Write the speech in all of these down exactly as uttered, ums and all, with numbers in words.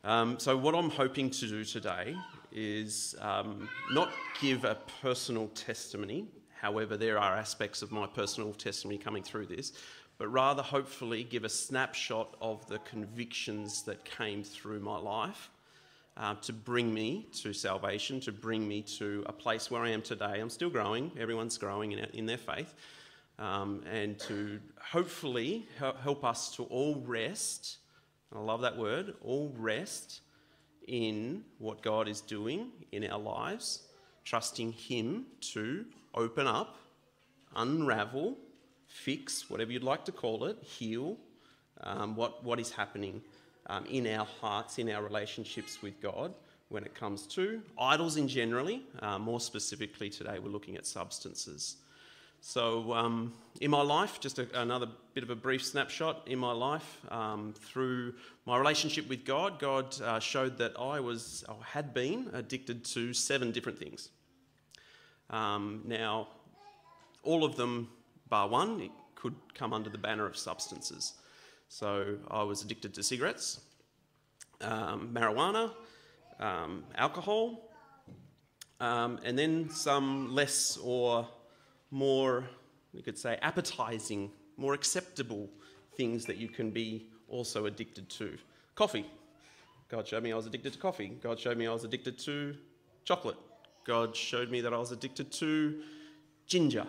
Um, so what I'm hoping to do today is um, not give a personal testimony, however there are aspects of my personal testimony coming through this, but rather hopefully give a snapshot of the convictions that came through my life uh, to bring me to salvation, to bring me to a place where I am today. I'm still growing, everyone's growing in, in their faith, um, and to hopefully help us to all rest. I love that word, all rest in what God is doing in our lives, trusting Him to open up, unravel, fix, whatever you'd like to call it, heal um, what, what is happening um, in our hearts, in our relationships with God when it comes to idols in generally. Uh, more specifically today, we're looking at substances. So um, in my life, just a, another bit of a brief snapshot in my life, um, through my relationship with God, God uh, showed that I was, or had been, addicted to seven different things. Um, now, all of them, bar one, it could come under the banner of substances. So I was addicted to cigarettes, um, marijuana, um, alcohol, um, and then some less or more, you could say, appetizing, more acceptable things that you can be also addicted to. Coffee. God showed me I was addicted to coffee. God showed me I was addicted to chocolate. God showed me that I was addicted to ginger.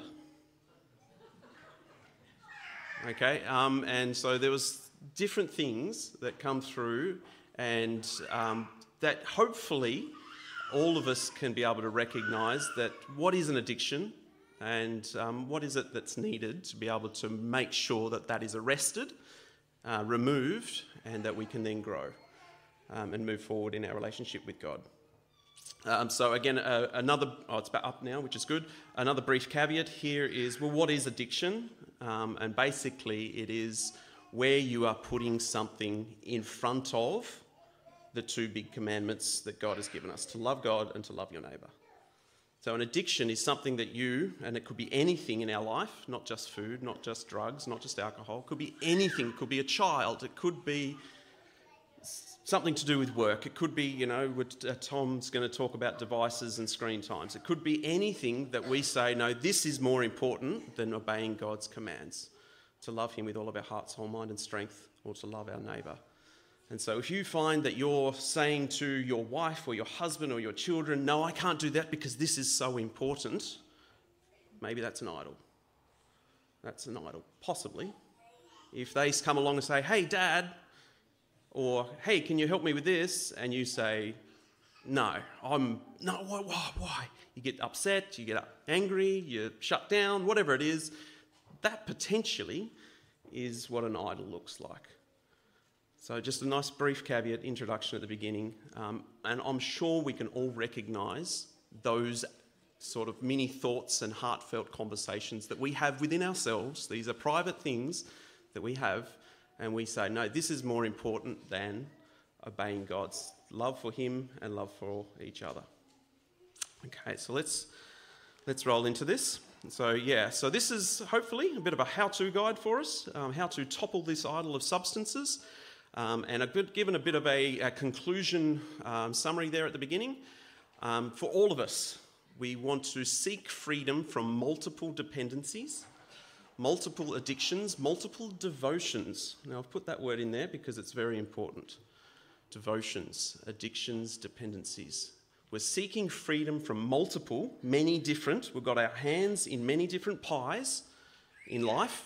Okay, um, and so there was different things that come through, and um, that hopefully all of us can be able to recognise that what is an addiction, and um, what is it that's needed to be able to make sure that that is arrested, uh, removed, and that we can then grow um, and move forward in our relationship with God. Um, so again, uh, another, oh, it's about up now, which is good. Another brief caveat here is, well, what is addiction? Um, and basically it is where you are putting something in front of the two big commandments that God has given us, to love God and to love your neighbour. So an addiction is something that you, and it could be anything in our life, not just food, not just drugs, not just alcohol, it could be anything, it could be a child, it could be something to do with work, it could be, you know, uh, Tom's going to talk about devices and screen times, it could be anything that we say, no, this is more important than obeying God's commands, to love Him with all of our heart, soul, mind and strength, or to love our neighbour. And so if you find that you're saying to your wife or your husband or your children, no, I can't do that because this is so important, maybe that's an idol. That's an idol, possibly. If they come along and say, hey, Dad, or hey, can you help me with this? And you say, no, I'm, no, why, why, why? You get upset, you get angry, you shut down, whatever it is. That potentially is what an idol looks like. So just a nice brief caveat, introduction at the beginning, um, and I'm sure we can all recognise those sort of mini thoughts and heartfelt conversations that we have within ourselves. These are private things that we have, and we say, no, this is more important than obeying God's love for Him and love for each other. Okay, so let's let's roll into this. So yeah, so this is hopefully a bit of a how-to guide for us, um, how to topple this idol of substances. Um, and a good, given a bit of a, a conclusion um, summary there at the beginning, um, for all of us, we want to seek freedom from multiple dependencies, multiple addictions, multiple devotions. Now, I've put that word in there because it's very important. Devotions, addictions, dependencies. We're seeking freedom from multiple, many different. We've got our hands in many different pies in life.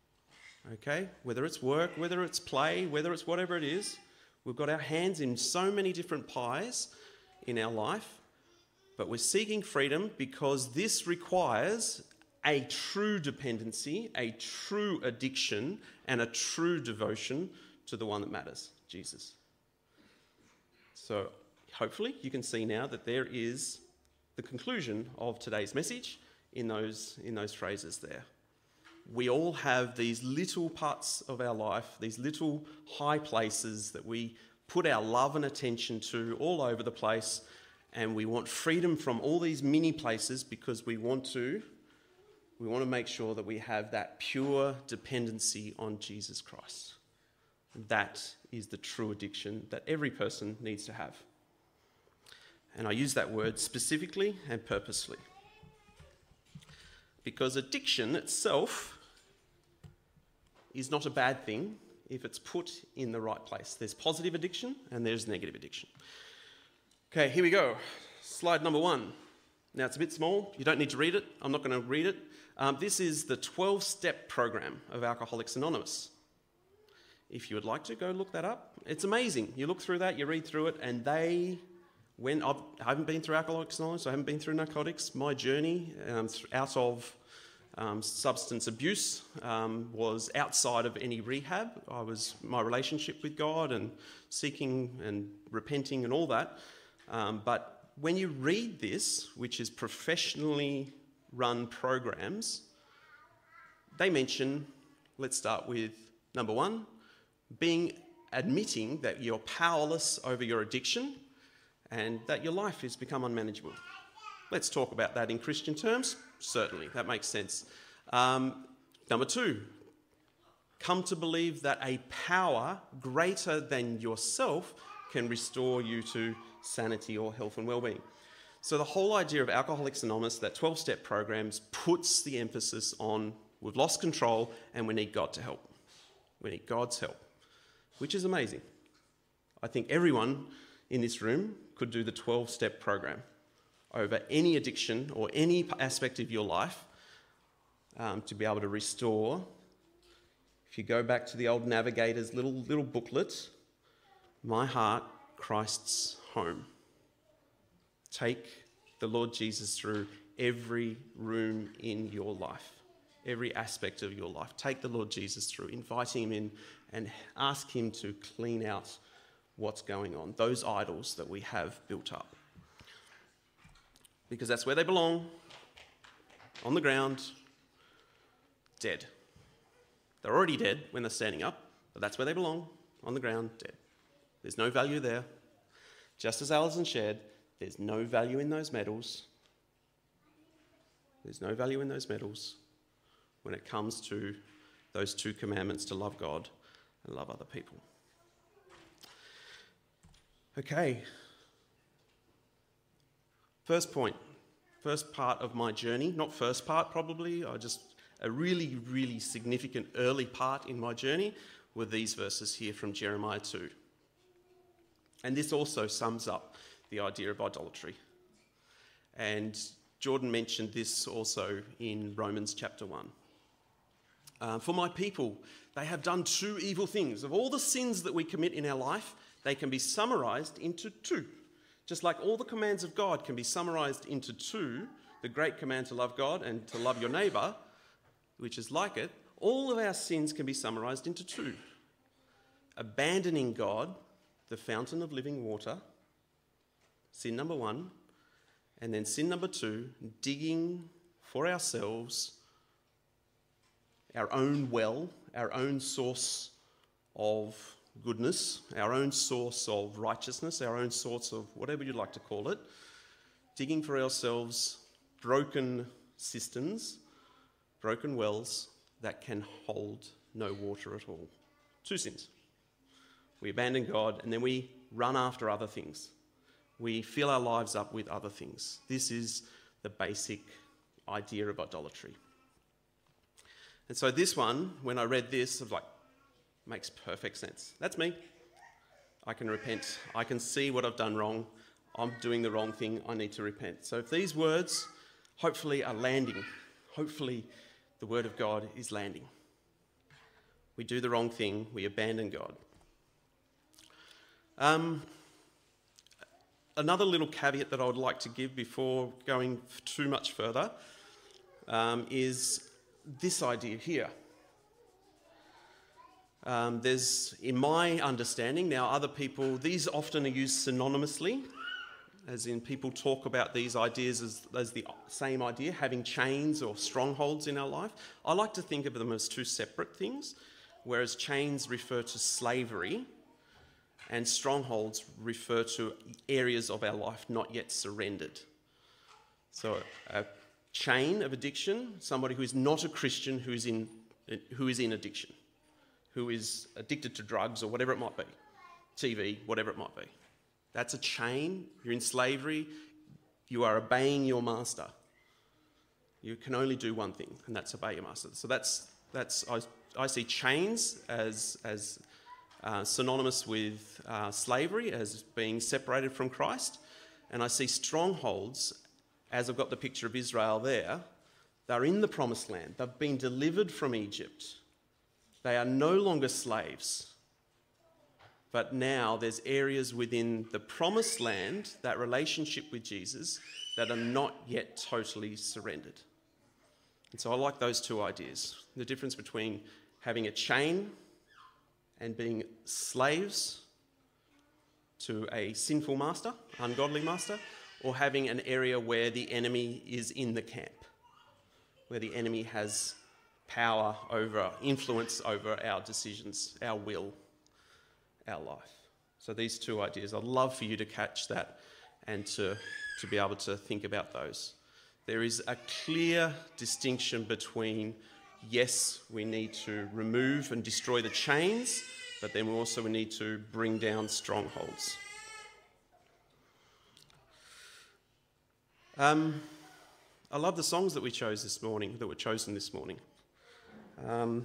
Okay, whether it's work, whether it's play, whether it's whatever it is, we've got our hands in so many different pies in our life, but we're seeking freedom because this requires a true dependency, a true addiction, and a true devotion to the one that matters, Jesus. So hopefully you can see now that there is the conclusion of today's message in those, in those phrases there. We all have these little parts of our life, these little high places that we put our love and attention to all over the place, and we want freedom from all these mini places because we want to, we want to make sure that we have that pure dependency on Jesus Christ. That is the true addiction that every person needs to have. And I use that word specifically and purposely. Because addiction itself is not a bad thing if it's put in the right place. There's positive addiction and there's negative addiction. Okay, here we go. Slide number one. Now, it's a bit small. You don't need to read it. I'm not going to read it. Um, this is the twelve-step program of Alcoholics Anonymous. If you would like to, go look that up. It's amazing. You look through that, you read through it, and they, when I've, I haven't been through Alcoholics Anonymous, I haven't been through narcotics. My journey um, out of um, substance abuse um, was outside of any rehab. I was my relationship with God and seeking and repenting and all that. Um, but when you read this, which is professionally run programs, they mention, let's start with number one, being admitting that you're powerless over your addiction and that your life has become unmanageable. Let's talk about that in Christian terms. Certainly, that makes sense. Um, number two, come to believe that a power greater than yourself can restore you to sanity or health and well-being. So the whole idea of Alcoholics Anonymous, that twelve-step programs, puts the emphasis on we've lost control and we need God to help. We need God's help, which is amazing. I think everyone in this room could do the twelve-step program over any addiction or any aspect of your life um, to be able to restore. If you go back to the old Navigator's little, little booklet, My Heart, Christ's Home. Take the Lord Jesus through every room in your life, every aspect of your life. Take the Lord Jesus through, invite him in and ask him to clean out what's going on, those idols that we have built up. Because that's where they belong, on the ground, dead. They're already dead when they're standing up, but that's where they belong, on the ground, dead. There's no value there. Just as Alison shared, there's no value in those medals. There's no value in those medals when it comes to those two commandments to love God and love other people. Okay. First point, first part of my journey, not first part probably, I just, a really, really significant early part in my journey were these verses here from Jeremiah two. And this also sums up the idea of idolatry. And Jordan mentioned this also in Romans chapter one. Uh, for my people, they have done two evil things. Of all the sins that we commit in our life, they can be summarised into two. Just like all the commands of God can be summarised into two, the great command to love God and to love your neighbour, which is like it, all of our sins can be summarised into two. Abandoning God, the fountain of living water, sin number one, and then sin number two, digging for ourselves our own well, our own source of goodness, our own source of righteousness, our own source of whatever you'd like to call it, digging for ourselves broken cisterns, broken wells that can hold no water at all. Two sins. We abandon God and then we run after other things. We fill our lives up with other things. This is the basic idea of idolatry. And so this one, when I read this, I was like, makes perfect sense. That's me. I can repent. I can see what I've done wrong. I'm doing the wrong thing. I need to repent. So if these words hopefully are landing, hopefully the word of God is landing. We do the wrong thing. We abandon God. Um, another little caveat that I would like to give before going too much further um, is this idea here. Um, there's, in my understanding, now other people, these often are used synonymously, as in people talk about these ideas as, as the same idea, having chains or strongholds in our life. I like to think of them as two separate things, whereas chains refer to slavery and strongholds refer to areas of our life not yet surrendered. So a chain of addiction, somebody who is not a Christian who is in, who is in addiction. who is addicted to drugs or whatever it might be, T V, whatever it might be. That's a chain. You're in slavery. You are obeying your master. You can only do one thing, and that's obey your master. So that's that's I, I see chains as as uh, synonymous with uh, slavery, as being separated from Christ, and I see strongholds, as I've got the picture of Israel there. They're in the promised land. They've been delivered from Egypt. They are no longer slaves. But now there's areas within the promised land, that relationship with Jesus, that are not yet totally surrendered. And so I like those two ideas. The difference between having a chain and being slaves to a sinful master, ungodly master, or having an area where the enemy is in the camp, where the enemy has power over, influence over our decisions, our will, our life. So these two ideas, I'd love for you to catch that and to, to be able to think about those. There is a clear distinction between, yes, we need to remove and destroy the chains, but then we also need to bring down strongholds. Um, I love the songs that we chose this morning, that were chosen this morning. Um,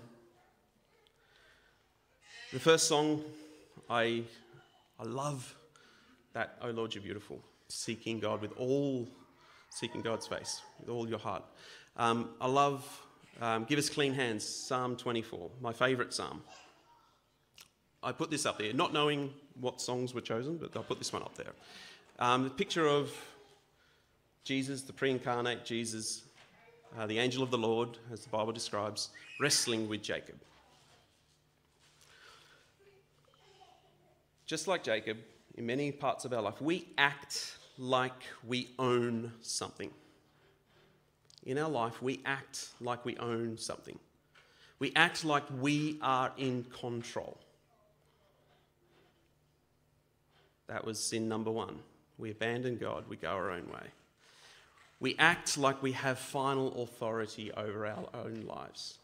the first song, I, I love that, "Oh Lord, You're Beautiful," seeking God with all, seeking God's face with all your heart. Um, I love um, "Give Us Clean Hands," Psalm twenty-four, my favourite psalm. I put this up there, not knowing what songs were chosen, but I'll put this one up there. Um, the picture of Jesus, the pre-incarnate Jesus, uh, the angel of the Lord, as the Bible describes, wrestling with Jacob. Just like Jacob, in many parts of our life, we act like we own something. In our life, we act like we own something. We act like we are in control. That was sin number one. We abandon God, we go our own way. We act like we have final authority over our own lives.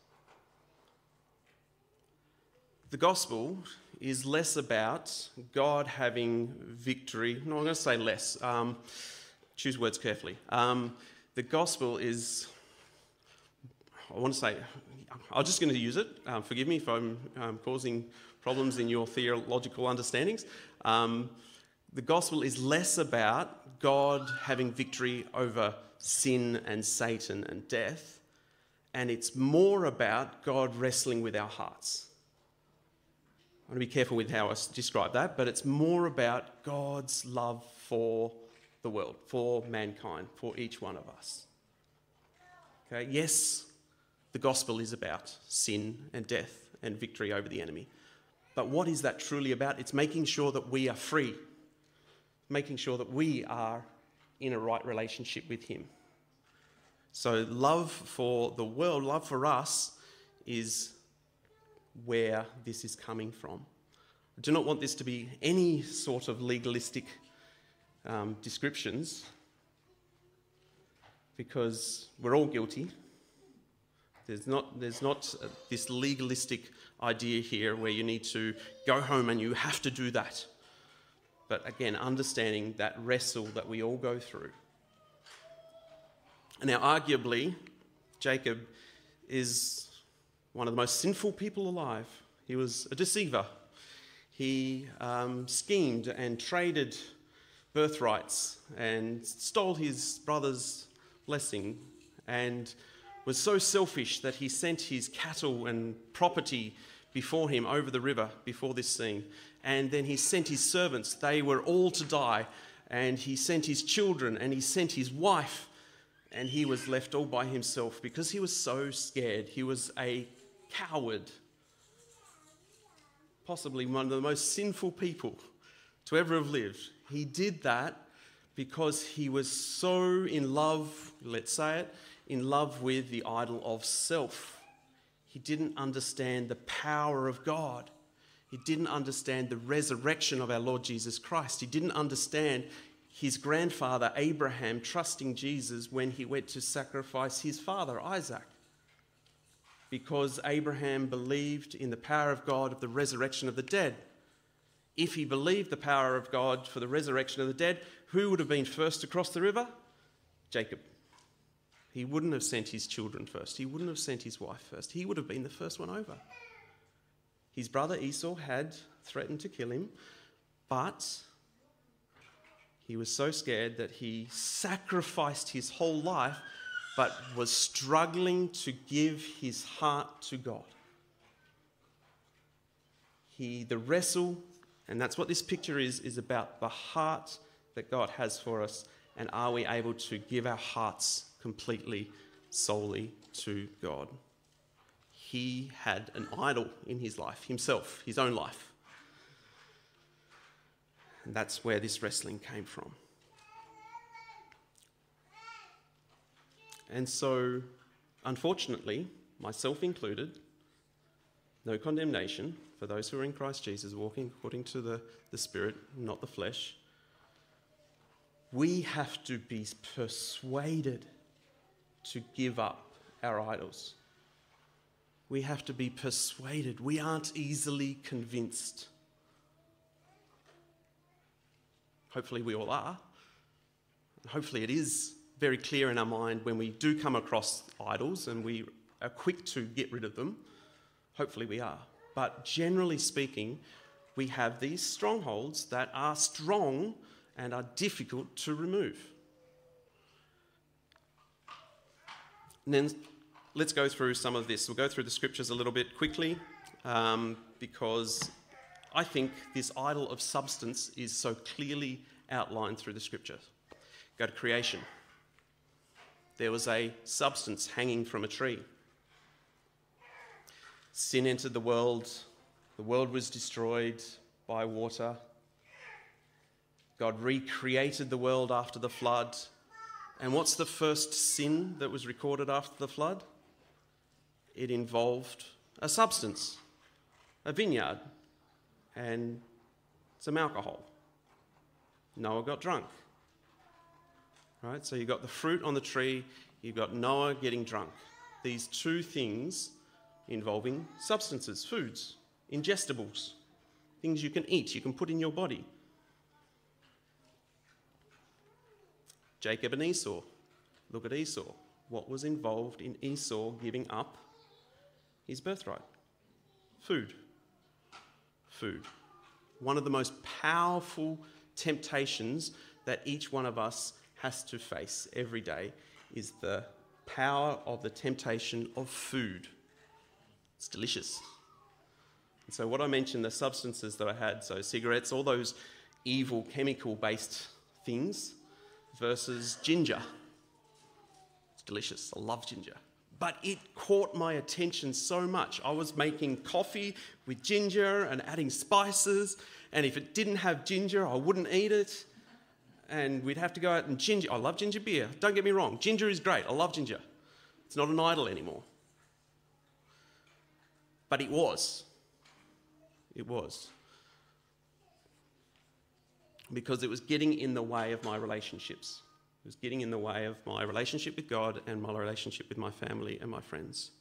The gospel is less about God having victory. No, I'm going to say less. Um, choose words carefully. Um, the gospel is, I want to say, I'm just going to use it. Um, forgive me if I'm um, causing problems in your theological understandings. Um, the gospel is less about God having victory over sin and Satan and death, and it's more about God wrestling with our hearts. I want to be careful with how I describe that, but it's more about God's love for the world, for mankind, for each one of us. Okay? Yes, the gospel is about sin and death and victory over the enemy. But what is that truly about? It's making sure that we are free, making sure that we are in a right relationship with Him. So love for the world, love for us, is where this is coming from. I do not want this to be any sort of legalistic um, descriptions, because we're all guilty. There's not, there's not uh, this legalistic idea here where you need to go home and you have to do that. But again, understanding that wrestle that we all go through. Now, arguably, Jacob is one of the most sinful people alive. He was a deceiver. He um, schemed and traded birthrights and stole his brother's blessing, and was so selfish that he sent his cattle and property before him over the river before this scene. And then he sent his servants. They were all to die. And he sent his children and he sent his wife. And he was left all by himself because he was so scared. He was a coward. Possibly one of the most sinful people to ever have lived. He did that because he was so in love, let's say it, in love with the idol of self. He didn't understand the power of God. He didn't understand the resurrection of our Lord Jesus Christ. He didn't understand his grandfather Abraham trusting Jesus when he went to sacrifice his father Isaac. because Abraham believed in the power of God of the resurrection of the dead. If he believed the power of God for the resurrection of the dead, who would have been first to cross the river? Jacob. He wouldn't have sent his children first. He wouldn't have sent his wife first. He would have been the first one over. His brother Esau had threatened to kill him, but he was so scared that he sacrificed his whole life, but was struggling to give his heart to God. He, the wrestle, and that's what this picture is, is about the heart that God has for us, and are we able to give our hearts completely, solely to God? He had an idol in his life, himself, his own life. And that's where this wrestling came from. And so, unfortunately, myself included, no condemnation for those who are in Christ Jesus, walking according to the, the Spirit, not the flesh. We have to be persuaded to give up our idols. We have to be persuaded. We aren't easily convinced. Hopefully we all are. Hopefully it is very clear in our mind when we do come across idols and we are quick to get rid of them. Hopefully we are. But generally speaking, we have these strongholds that are strong and are difficult to remove. And then let's go through some of this. We'll go through the scriptures a little bit quickly um, because I think this idol of substance is so clearly outlined through the scriptures. Go to creation. There was a substance hanging from a tree. Sin entered the world. The world was destroyed by water. God recreated the world after the flood. And what's the first sin that was recorded after the flood? It involved a substance, a vineyard, and some alcohol. Noah got drunk. Right? So you've got the fruit on the tree, you've got Noah getting drunk. These two things involving substances, foods, ingestibles, things you can eat, you can put in your body. Jacob and Esau. Look at Esau. What was involved in Esau giving up his birthright? Food. Food. One of the most powerful temptations that each one of us has to face every day is the power of the temptation of food. It's delicious. And so what I mentioned, the substances that I had, so cigarettes, all those evil chemical-based things, versus ginger. It's delicious. I love ginger. But it caught my attention so much. I was making coffee with ginger and adding spices, and if it didn't have ginger, I wouldn't eat it. And we'd have to go out and ginger. I love ginger beer. Don't get me wrong. Ginger is great. I love ginger. It's not an idol anymore. But it was. It was. Because it was getting in the way of my relationships. It was getting in the way of my relationship with God and my relationship with my family and my friends.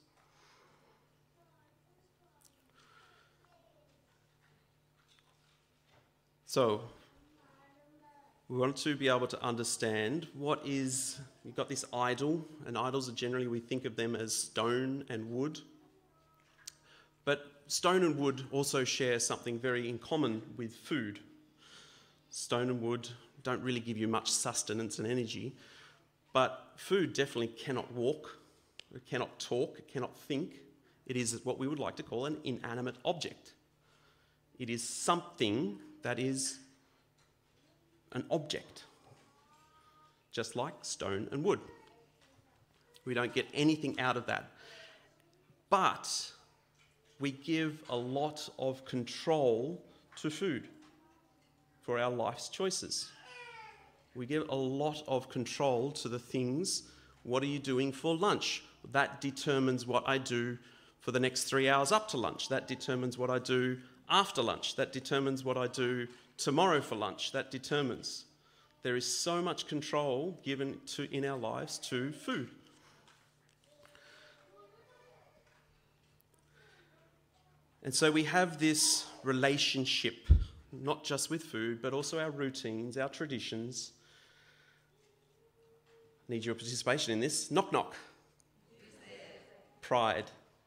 So, we want to be able to understand what is, you've got this idol, and idols are generally, we think of them as stone and wood. But stone and wood also share something very in common with food. Stone and wood don't really give you much sustenance and energy, but food definitely cannot walk, it cannot talk, it cannot think. It is what we would like to call an inanimate object. It is something that is an object, just like stone and wood. We don't get anything out of that. But we give a lot of control to food for our life's choices. We give a lot of control to the things. What are you doing for lunch? That determines what I do for the next three hours up to lunch. That determines what I do after lunch. That determines what I do tomorrow for lunch. That determines. There is so much control given to in our lives to food. And so we have this relationship, not just with food, but also our routines, our traditions. Need your participation in this. Knock, knock. Pride.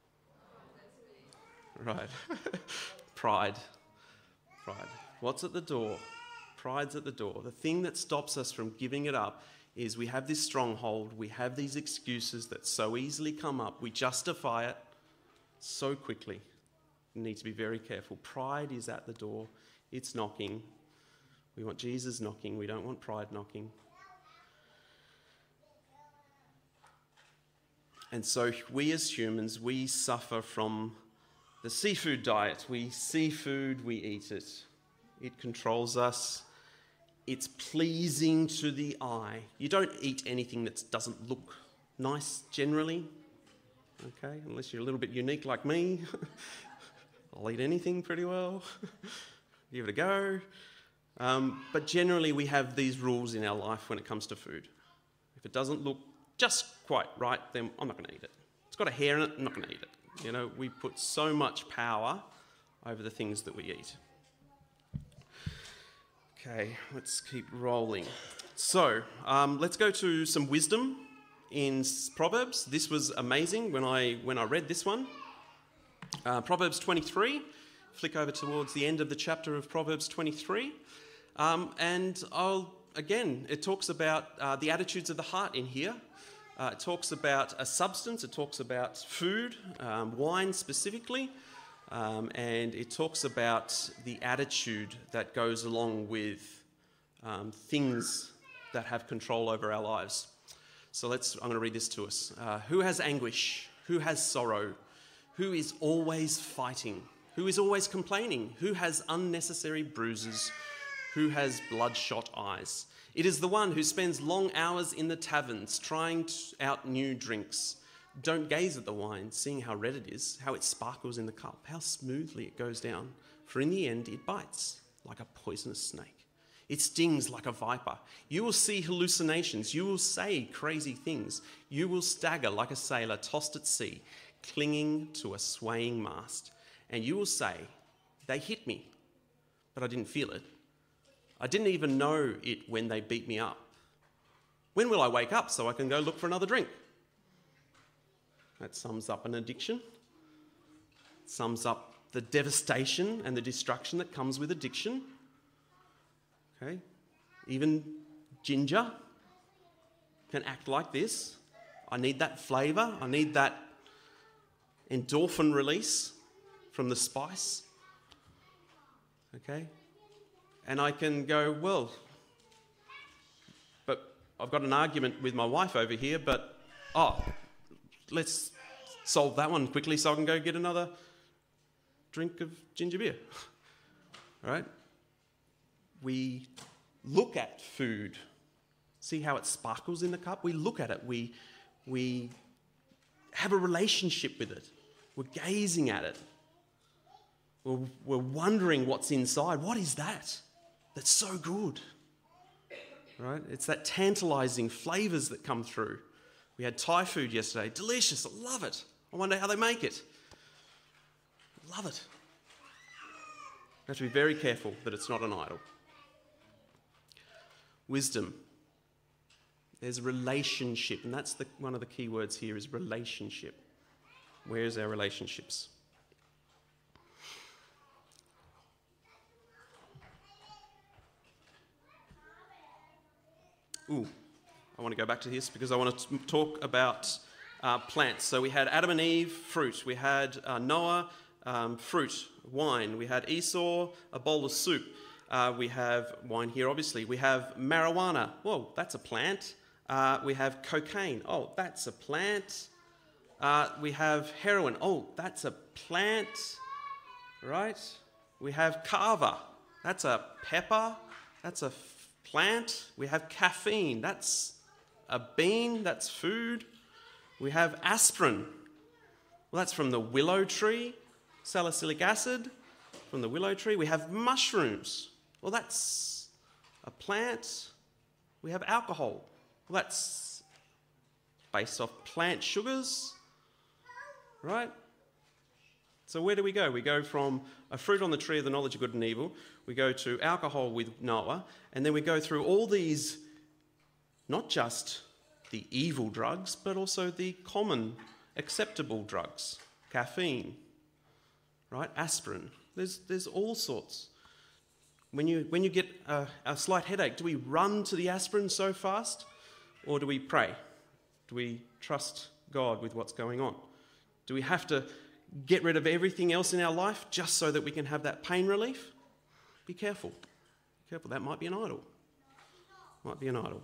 Right. Pride. Pride. What's at the door? Pride's at the door. The thing that stops us from giving it up is we have this stronghold, we have these excuses that so easily come up, we justify it so quickly. We need to be very careful. Pride is at the door, it's knocking. We want Jesus knocking, we don't want pride knocking. And so we as humans, we suffer from the seafood diet. We see food, we eat it. It controls us. It's pleasing to the eye. You don't eat anything that doesn't look nice generally, okay? Unless you're a little bit unique like me. I'll eat anything pretty well. Give it a go. Um, but generally we have these rules in our life when it comes to food. If it doesn't look just quite right, then I'm not going to eat it. It's got a hair in it, I'm not going to eat it. You know, we put so much power over the things that we eat. Okay, let's keep rolling. So, um, let's go to some wisdom in Proverbs. This was amazing when I when I read this one. Uh, Proverbs twenty-three. Flick over towards the end of the chapter of Proverbs twenty-three. Um, and I'll, again, it talks about uh, the attitudes of the heart in here. Uh, it talks about a substance, it talks about food, um, wine specifically, um, and it talks about the attitude that goes along with um, things that have control over our lives. So let's, I'm going to read this to us. Uh, who has anguish? Who has sorrow? Who is always fighting? Who is always complaining? Who has unnecessary bruises? Who has bloodshot eyes? It is the one who spends long hours in the taverns trying out new drinks. Don't gaze at the wine, seeing how red it is, how it sparkles in the cup, how smoothly it goes down. For in the end it bites like a poisonous snake. It stings like a viper. You will see hallucinations. You will say crazy things. You will stagger like a sailor tossed at sea, clinging to a swaying mast. And you will say, they hit me, but I didn't feel it. I didn't even know it when they beat me up. When will I wake up so I can go look for another drink? That sums up an addiction. It sums up the devastation and the destruction that comes with addiction. Okay? Even ginger can act like this. I need that flavour. I need that endorphin release from the spice. Okay? And I can go, well, but I've got an argument with my wife over here, but, oh, let's solve that one quickly so I can go get another drink of ginger beer. All right? We look at food, see how it sparkles in the cup. We look at it. We, we have a relationship with it. We're gazing at it. We're, we're wondering what's inside. What is that? That's so good, right? It's that tantalising flavours that come through. We had Thai food yesterday. Delicious. I love it. I wonder how they make it. Love it. We have to be very careful that it's not an idol. Wisdom. There's relationship, and that's the, one of the key words here is relationship. Where's our relationships? Ooh, I want to go back to this because I want to talk about uh, plants. So we had Adam and Eve, fruit. We had uh, Noah, um, fruit, wine. We had Esau, a bowl of soup. Uh, we have wine here, obviously. We have marijuana. Whoa, that's a plant. Uh, we have cocaine. Oh, that's a plant. Uh, we have heroin. Oh, that's a plant, right? We have kava. That's a pepper. That's a plant. We have caffeine. That's a bean. That's food. We have aspirin. Well, that's from the willow tree. Salicylic acid from the willow tree. We have mushrooms. Well, that's a plant. We have alcohol. Well, that's based off plant sugars, right? So where do we go? We go from a fruit on the tree of the knowledge of good and evil, we go to alcohol with Noah, and then we go through all these, not just the evil drugs, but also the common, acceptable drugs. Caffeine, right? Aspirin. There's, there's all sorts. When you, when you get a, a slight headache, do we run to the aspirin so fast? Or do we pray? Do we trust God with what's going on? Do we have to get rid of everything else in our life just so that we can have that pain relief? Be careful. Be careful. That might be an idol. Might be an idol.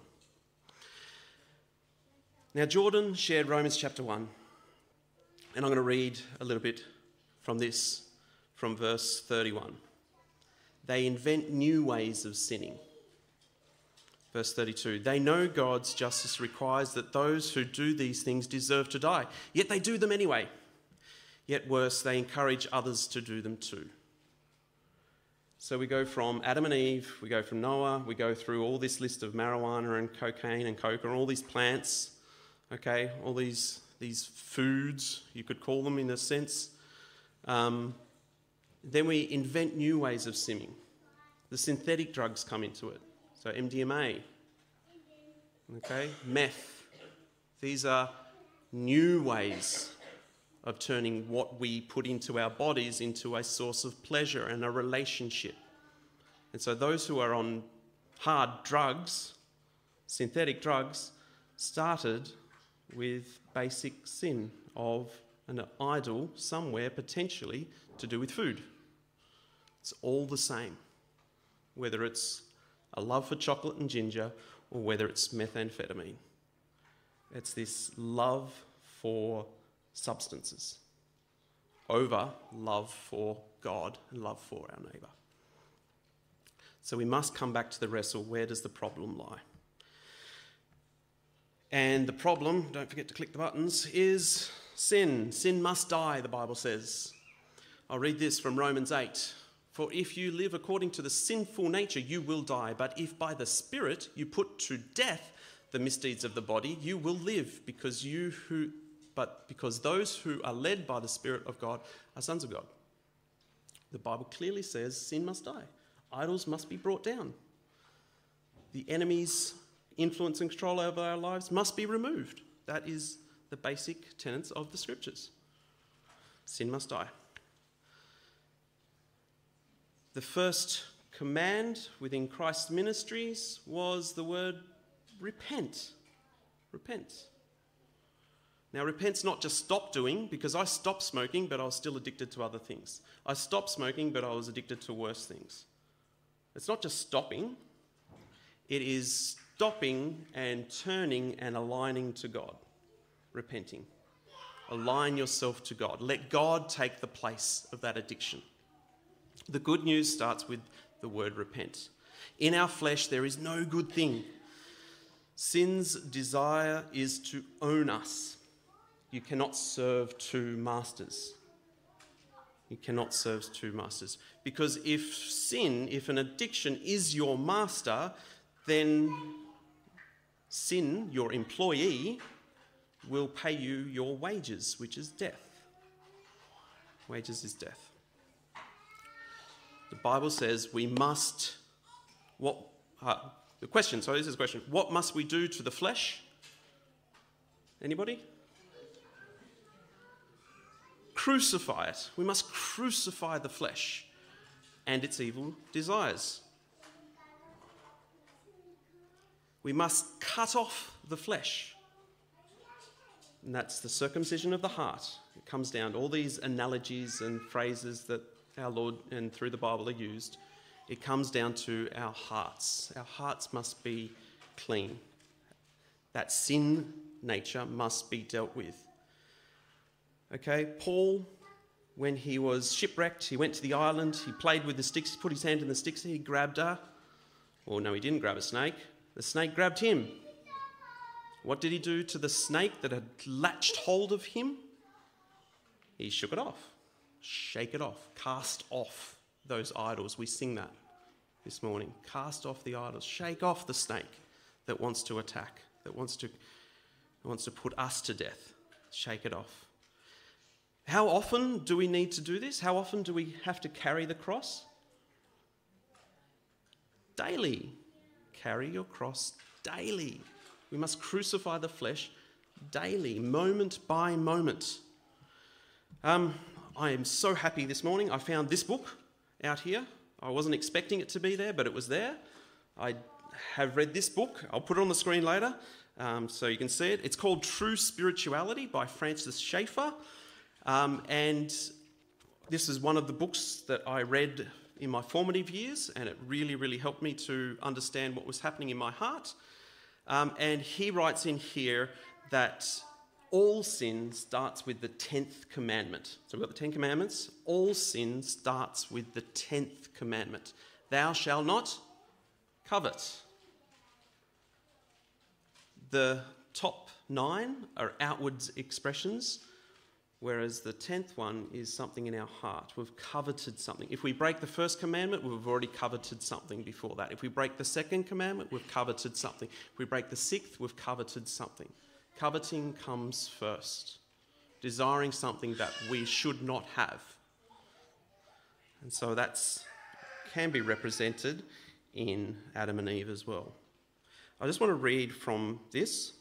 Now, Jordan shared Romans chapter one. And I'm going to read a little bit from this, from verse thirty-one. They invent new ways of sinning. Verse thirty-two, they know God's justice requires that those who do these things deserve to die, yet they do them anyway. Yet worse, they encourage others to do them too. So we go from Adam and Eve, we go from Noah, we go through all this list of marijuana and cocaine and coca and all these plants, okay, all these, these foods, you could call them in a sense. Um, then we invent new ways of sinning. The synthetic drugs come into it. So M D M A, okay, meth. These are new ways of turning what we put into our bodies into a source of pleasure and a relationship. And so those who are on hard drugs, synthetic drugs, started with basic sin of an idol somewhere potentially to do with food. It's all the same, whether it's a love for chocolate and ginger, or whether it's methamphetamine. It's this love for substances over love for God and love for our neighbour. So we must come back to the wrestle. Where does the problem lie? And the problem, don't forget to click the buttons, is sin. Sin must die, the Bible says. I'll read this from Romans eight. For if you live according to the sinful nature, you will die. But if by the Spirit you put to death the misdeeds of the body, you will live, because you who, but because those who are led by the Spirit of God are sons of God. The Bible clearly says sin must die. Idols must be brought down. The enemy's influence and control over our lives must be removed. That is the basic tenets of the Scriptures. Sin must die. The first command within Christ's ministries was the word repent. Repent. Now, repent's not just stop doing, because I stopped smoking, but I was still addicted to other things. I stopped smoking, but I was addicted to worse things. It's not just stopping. It is stopping and turning and aligning to God. Repenting. Align yourself to God. Let God take the place of that addiction. The good news starts with the word repent. In our flesh, there is no good thing. Sin's desire is to own us. You cannot serve two masters. You cannot serve two masters. Because if sin, if an addiction is your master, then sin, your employee, will pay you your wages, which is death. Wages is death. The Bible says we must, what, uh, the question, so this is a question, what must we do to the flesh? Anybody? Crucify it. We must crucify the flesh and its evil desires. We must cut off the flesh. And that's the circumcision of the heart. It comes down to all these analogies and phrases that our Lord and through the Bible are used. It comes down to our hearts. Our hearts must be clean. That sin nature must be dealt with. Okay, Paul, when he was shipwrecked, he went to the island, he played with the sticks, he put his hand in the sticks, he grabbed her. Well, no, he didn't grab a snake. The snake grabbed him. What did he do to the snake that had latched hold of him? He shook it off. Shake it off. Cast off those idols. We sing that this morning. Cast off the idols. Shake off the snake that wants to attack, that wants to, that wants to put us to death. Shake it off. How often do we need to do this? How often do we have to carry the cross? Daily. Carry your cross daily. We must crucify the flesh daily, moment by moment. Um, I am so happy this morning. I found this book out here. I wasn't expecting it to be there, but it was there. I have read this book. I'll put it on the screen later um, so you can see it. It's called True Spirituality by Francis Schaeffer. Um, and this is one of the books that I read in my formative years, and it really, really helped me to understand what was happening in my heart. Um, and he writes in here that all sin starts with the tenth commandment. So we've got the Ten Commandments. All sin starts with the tenth commandment. Thou shalt not covet. The top nine are outward expressions, whereas the tenth one is something in our heart. We've coveted something. If we break the first commandment, we've already coveted something before that. If we break the second commandment, we've coveted something. If we break the sixth, we've coveted something. Coveting comes first. Desiring something that we should not have. And so that's can be represented in Adam and Eve as well. I just want to read from this.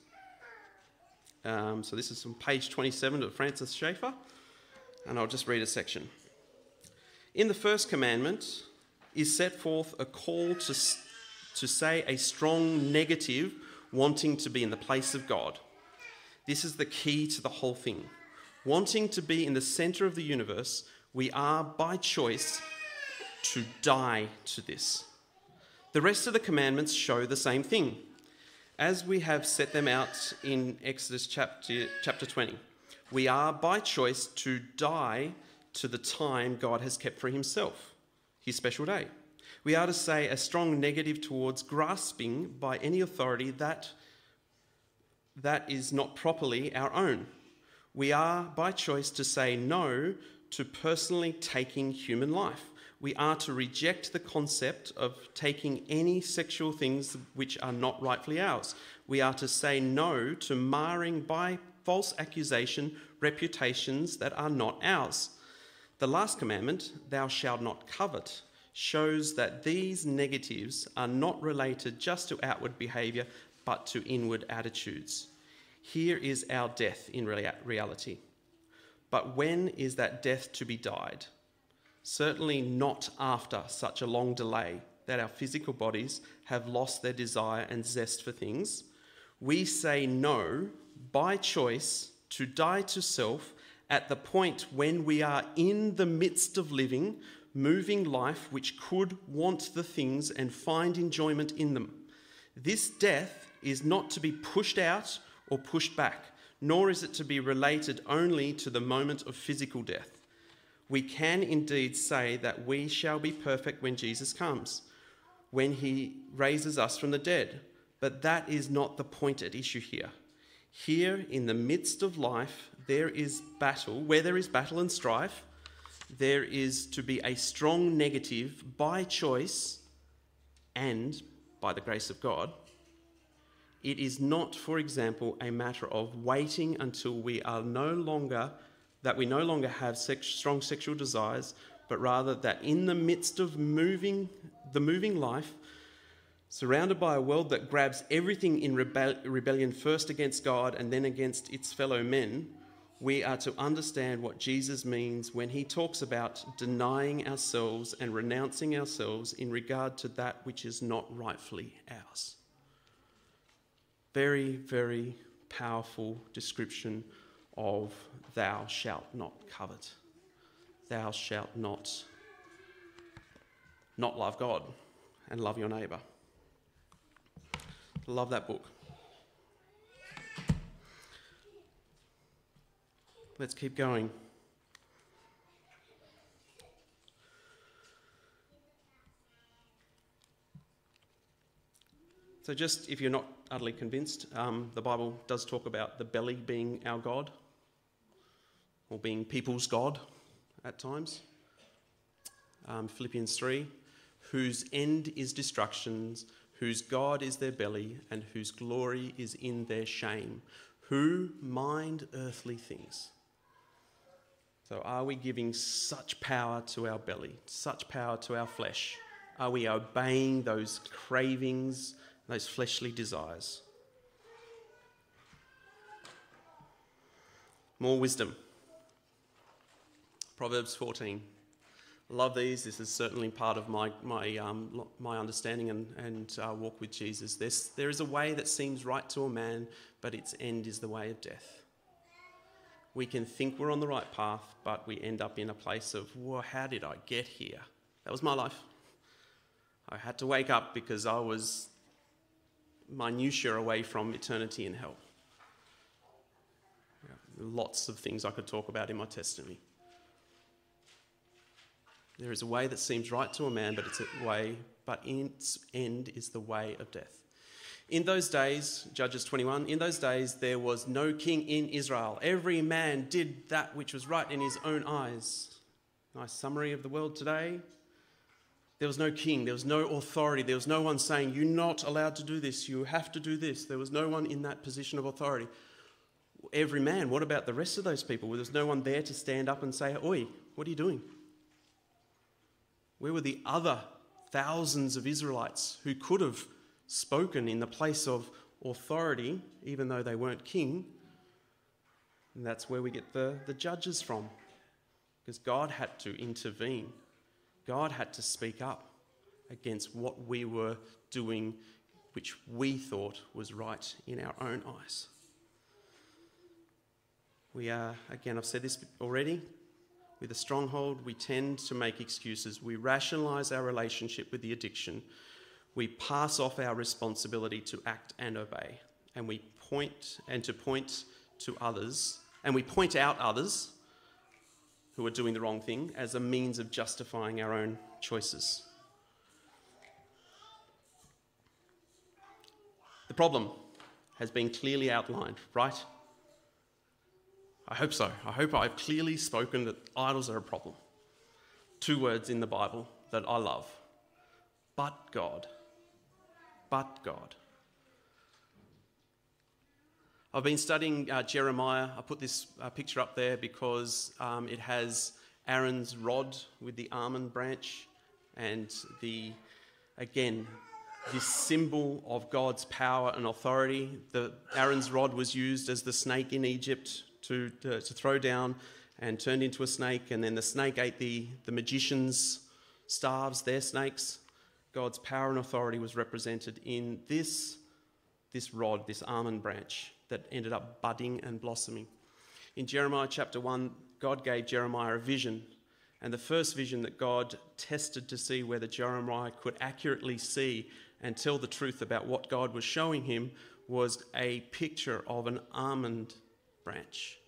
Um, so this is from page twenty-seven of Francis Schaeffer, and I'll just read a section. In the first commandment is set forth a call to, to say a strong negative wanting to be in the place of God. This is the key to the whole thing. Wanting to be in the centre of the universe, we are by choice to die to this. The rest of the commandments show the same thing, as we have set them out in Exodus chapter, chapter twenty. We are by choice to die to the time God has kept for himself, his special day. We are to say a strong negative towards grasping by any authority that, that is not properly our own. We are by choice to say no to personally taking human life. We are to reject the concept of taking any sexual things which are not rightfully ours. We are to say no to marring by false accusation reputations that are not ours. The last commandment, thou shalt not covet, shows that these negatives are not related just to outward behaviour, but to inward attitudes. Here is our death in rea- reality. But when is that death to be died? Certainly not after such a long delay that our physical bodies have lost their desire and zest for things. We say no by choice to die to self at the point when we are in the midst of living, moving life which could want the things and find enjoyment in them. This death is not to be pushed out or pushed back, nor is it to be related only to the moment of physical death. We can indeed say that we shall be perfect when Jesus comes, when he raises us from the dead. But that is not the point at issue here. Here, in the midst of life, there is battle. Where there is battle and strife, there is to be a strong negative by choice and by the grace of God. It is not, for example, a matter of waiting until we are no longer that we no longer have sex, strong sexual desires, but rather that in the midst of moving, the moving life, surrounded by a world that grabs everything in rebel, rebellion first against God and then against its fellow men, we are to understand what Jesus means when he talks about denying ourselves and renouncing ourselves in regard to that which is not rightfully ours. Very, very powerful description of thou shalt not covet. Thou shalt not not love God and love your neighbour. Love that book. Let's keep going. So just if you're not utterly convinced, um, the Bible does talk about the belly being our God, or being people's God at times. Um, Philippians three, whose end is destruction, whose God is their belly, and whose glory is in their shame, who mind earthly things. So are we giving such power to our belly, such power to our flesh? Are we obeying those cravings, those fleshly desires? More wisdom. Proverbs fourteen. I love these. This is certainly part of my my um, my understanding and, and uh, walk with Jesus. There's, there is a way that seems right to a man, but its end is the way of death. We can think we're on the right path, but we end up in a place of, well, how did I get here? That was my life. I had to wake up because I was minutiae away from eternity in hell. Yeah, lots of things I could talk about in my testimony. There is a way that seems right to a man, but it's a way, but its end is the way of death. In those days, Judges twenty-one, in those days there was no king in Israel. Every man did that which was right in his own eyes. Nice summary of the world today. There was no king, there was no authority, there was no one saying, you're not allowed to do this, you have to do this. There was no one in that position of authority. Every man, what about the rest of those people? Well, there was no one there to stand up and say, oi, what are you doing? Where were the other thousands of Israelites who could have spoken in the place of authority, even though they weren't king? And that's where we get the, the judges from, because God had to intervene. God had to speak up against what we were doing, which we thought was right in our own eyes. We are, again, I've said this already, with a stronghold, we tend to make excuses. We rationalise our relationship with the addiction. We pass off our responsibility to act and obey. And we point and to point to others, and we point out others who are doing the wrong thing as a means of justifying our own choices. The problem has been clearly outlined, right? I hope so. I hope I've clearly spoken that idols are a problem. Two words in the Bible that I love. But God. But God. I've been studying uh, Jeremiah. I put this uh, picture up there because um, it has Aaron's rod with the almond branch and the, again, this symbol of God's power and authority. The Aaron's rod was used as the snake in Egypt to, to, to throw down and turned into a snake, and then the snake ate the, the magicians' staves, their snakes. God's power and authority was represented in this, this rod, this almond branch that ended up budding and blossoming. In Jeremiah chapter one, God gave Jeremiah a vision, and the first vision that God tested to see whether Jeremiah could accurately see and tell the truth about what God was showing him was a picture of an almond branch.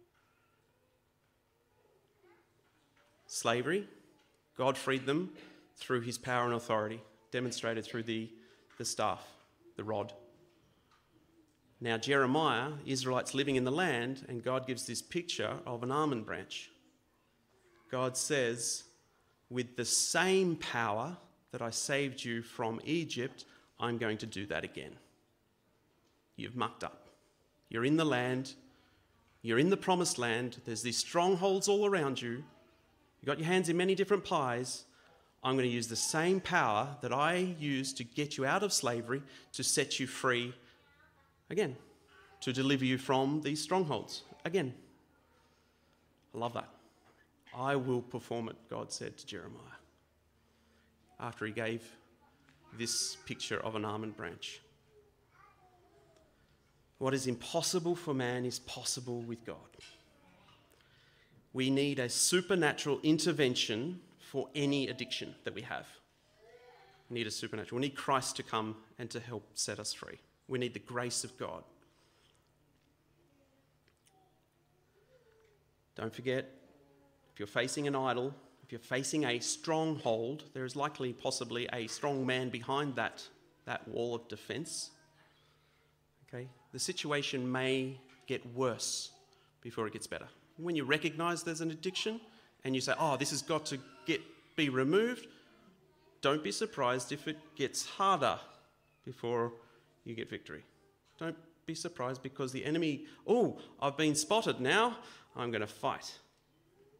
Slavery, God freed them through his power and authority, demonstrated through the, the staff, the rod. Now Jeremiah, Israelites living in the land, and God gives this picture of an almond branch. God says, with the same power that I saved you from Egypt, I'm going to do that again. You've mucked up. You're in the land. You're in the promised land. There's these strongholds all around you. You've got your hands in many different pies. I'm going to use the same power that I used to get you out of slavery to set you free again, to deliver you from these strongholds again. I love that. I will perform it, God said to Jeremiah, after he gave this picture of an almond branch. What is impossible for man is possible with God. We need a supernatural intervention for any addiction that we have. We need a supernatural. We need Christ to come and to help set us free. We need the grace of God. Don't forget, if you're facing an idol, if you're facing a stronghold, there is likely possibly a strong man behind that, that wall of defense. Okay? The situation may get worse before it gets better. When you recognize there's an addiction and you say, oh, this has got to get be removed, don't be surprised if it gets harder before you get victory. Don't be surprised because the enemy, oh, I've been spotted now, I'm going to fight.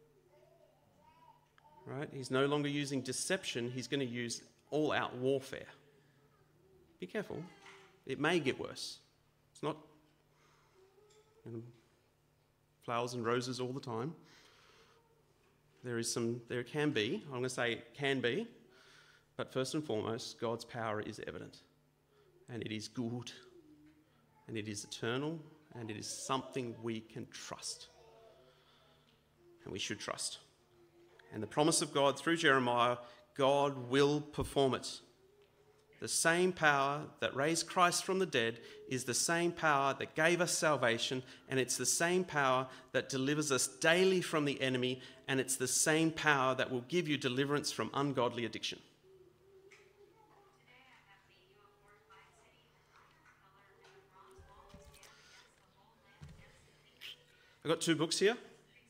right? He's no longer using deception. He's going to use all-out warfare. Be careful. It may get worse. It's not you know, flowers and roses all the time. There is some, there can be, I'm going to say it can be, but first and foremost, God's power is evident. And it is good, and it is eternal, and it is something we can trust. And we should trust. And the promise of God through Jeremiah, God will perform it. The same power that raised Christ from the dead is the same power that gave us salvation, and it's the same power that delivers us daily from the enemy, and it's the same power that will give you deliverance from ungodly addiction. I've got two books here.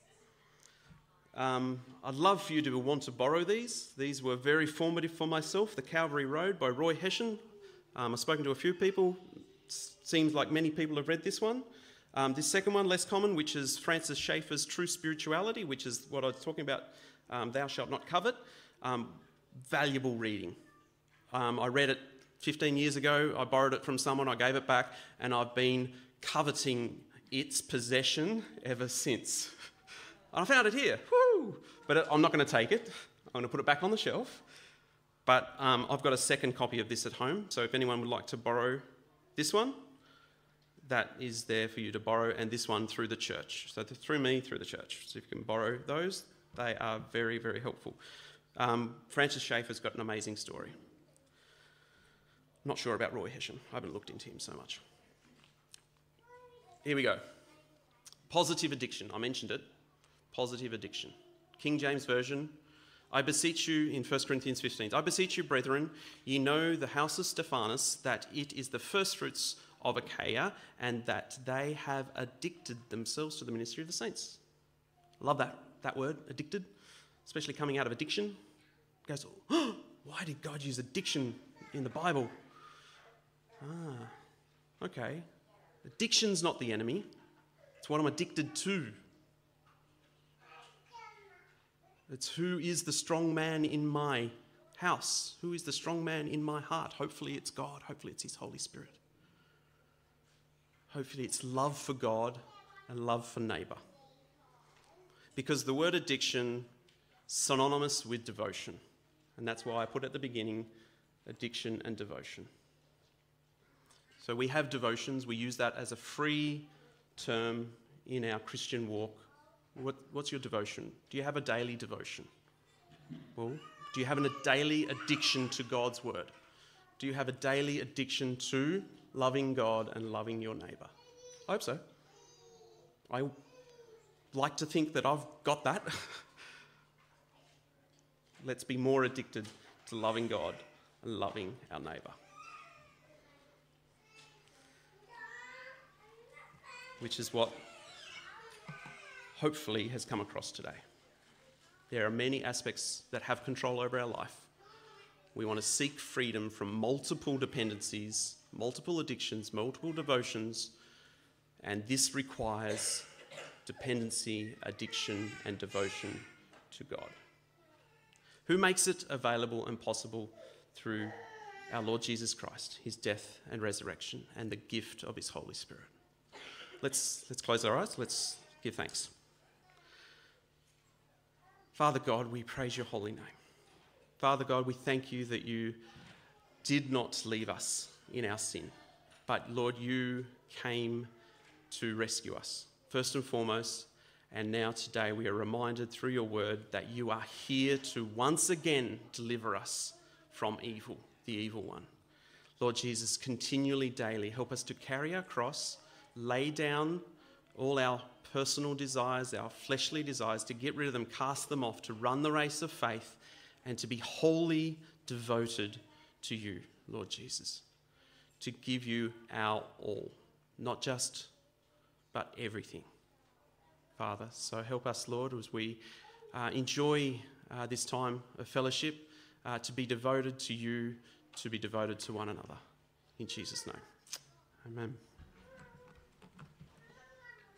Um, I'd love for you to want to borrow these. These were very formative for myself. The Calvary Road by Roy Hession. Um, I've spoken to a few people. It seems like many people have read this one. Um, this second one, less common, which is Francis Schaeffer's True Spirituality, which is what I was talking about, um, Thou Shalt Not Covet. Um, valuable reading. Um, I read it fifteen years ago. I borrowed it from someone. I gave it back, and I've been coveting its possession ever since. I found it here, woo! But I'm not going to take it. I'm going to put it back on the shelf. But um, I've got a second copy of this at home, so if anyone would like to borrow this one, that is there for you to borrow, and this one through the church. So through me, through the church. So if you can borrow those, they are very, very helpful. Um, Francis Schaeffer's got an amazing story. I'm not sure about Roy Hession. I haven't looked into him so much. Here we go. Positive addiction. I mentioned it. Positive addiction. King James Version. I beseech you, in First Corinthians fifteen, I beseech you, brethren, ye know the house of Stephanus, that it is the firstfruits of Achaia, and that they have addicted themselves to the ministry of the saints. I love that, that word, addicted, especially coming out of addiction. It goes, oh, why did God use addiction in the Bible? Ah, okay. Addiction's not the enemy. It's what I'm addicted to. It's who is the strong man in my house? Who is the strong man in my heart? Hopefully it's God. Hopefully it's his Holy Spirit. Hopefully it's love for God and love for neighbour. Because the word addiction is synonymous with devotion. And that's why I put at the beginning addiction and devotion. So we have devotions. We use that as a free term in our Christian walk. What, what's your devotion? Do you have a daily devotion? Well, do you have a daily addiction to God's word? Do you have a daily addiction to loving God and loving your neighbour? I hope so. I like to think that I've got that. Let's be more addicted to loving God and loving our neighbour. Which is what hopefully has come across today. There are many aspects that have control over our life. We want to seek freedom from multiple dependencies, multiple addictions, multiple devotions, and this requires dependency, addiction, and devotion to God, who makes it available and possible through our Lord Jesus Christ, his death and resurrection, and the gift of his Holy Spirit. Let's, let's close our eyes. Let's give thanks. Father God, we praise your holy name. Father God, we thank you that you did not leave us in our sin, but Lord, you came to rescue us, first and foremost. And now today we are reminded through your word that you are here to once again deliver us from evil, the evil one. Lord Jesus, continually, daily, help us to carry our cross, lay down all our personal desires, our fleshly desires, to get rid of them, cast them off, to run the race of faith, and to be wholly devoted to you, Lord Jesus, to give you our all, not just, but everything, Father. So help us, Lord, as we uh, enjoy uh, this time of fellowship, uh, to be devoted to you, to be devoted to one another. In Jesus' name, amen.